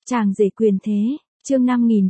Chàng rể quyền thế, chương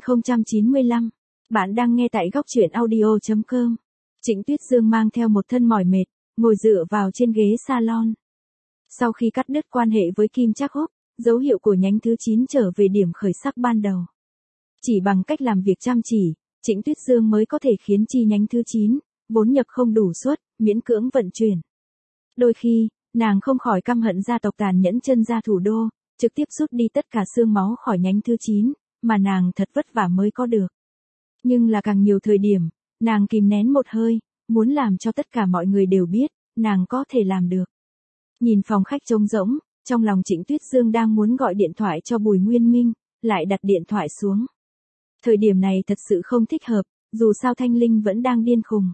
5095. Bạn đang nghe tại góc truyện audio.com. Trịnh Tuyết Dương mang theo một thân mỏi mệt, ngồi dựa vào trên ghế salon. Sau khi cắt đứt quan hệ với Kim Trác Húc, dấu hiệu của nhánh thứ 9 trở về điểm khởi sắc ban đầu. Chỉ bằng cách làm việc chăm chỉ, Trịnh Tuyết Dương mới có thể khiến chi nhánh thứ 9, vốn nhập không đủ suất, miễn cưỡng vận chuyển. Đôi khi, nàng không khỏi căm hận gia tộc tàn nhẫn chân ra thủ đô, trực tiếp rút đi tất cả xương máu khỏi nhánh thứ 9, mà nàng thật vất vả mới có được. Nhưng là càng nhiều thời điểm, nàng kìm nén một hơi, muốn làm cho tất cả mọi người đều biết, nàng có thể làm được. Nhìn phòng khách trống rỗng, trong lòng Trịnh Tuyết Dương đang muốn gọi điện thoại cho Bùi Nguyên Minh, lại đặt điện thoại xuống. Thời điểm này thật sự không thích hợp, dù sao Thanh Linh vẫn đang điên khùng.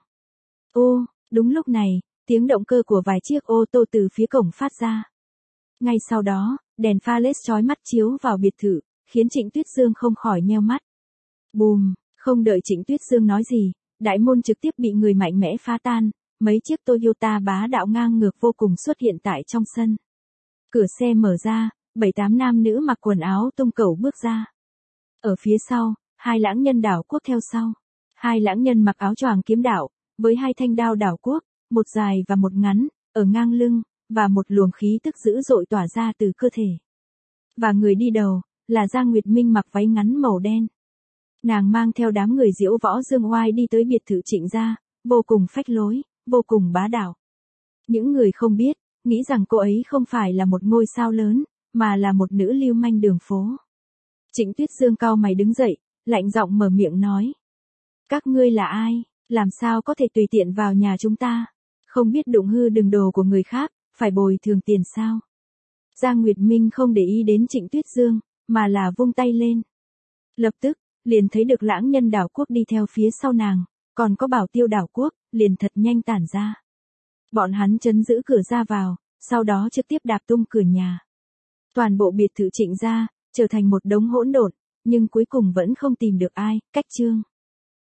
Ô, đúng lúc này, tiếng động cơ của vài chiếc ô tô từ phía cổng phát ra. Ngay sau đó, đèn pha led chói mắt chiếu vào biệt thự, khiến Trịnh Tuyết Dương không khỏi nheo mắt. Bùm, không đợi Trịnh Tuyết Dương nói gì, đại môn trực tiếp bị người mạnh mẽ phá tan, mấy chiếc Toyota bá đạo ngang ngược vô cùng xuất hiện tại trong sân. Cửa xe mở ra, 7-8 nam nữ mặc quần áo tung cẩu bước ra. Ở phía sau, hai lãng nhân đảo quốc theo sau. Hai lãng nhân mặc áo choàng kiếm đạo, với hai thanh đao đảo quốc, một dài và một ngắn, ở ngang lưng, và một luồng khí tức dữ dội tỏa ra từ cơ thể. Và người đi đầu, là Giang Nguyệt Minh mặc váy ngắn màu đen. Nàng mang theo đám người diễu võ dương oai đi tới biệt thự Trịnh gia, vô cùng phách lối, vô cùng bá đạo. Những người không biết, nghĩ rằng cô ấy không phải là một ngôi sao lớn, mà là một nữ lưu manh đường phố. Trịnh Tuyết Dương cau mày đứng dậy, lạnh giọng mở miệng nói. Các ngươi là ai, làm sao có thể tùy tiện vào nhà chúng ta, không biết đụng hư đường đồ của người khác, phải bồi thường tiền sao? Giang Nguyệt Minh không để ý đến Trịnh Tuyết Dương, mà là vung tay lên. Lập tức, liền thấy được lãng nhân đảo quốc đi theo phía sau nàng, còn có bảo tiêu đảo quốc, liền thật nhanh tản ra. Bọn hắn trấn giữ cửa ra vào, sau đó trực tiếp đạp tung cửa nhà. Toàn bộ biệt thự Trịnh gia, trở thành một đống hỗn độn, nhưng cuối cùng vẫn không tìm được ai, cách chương.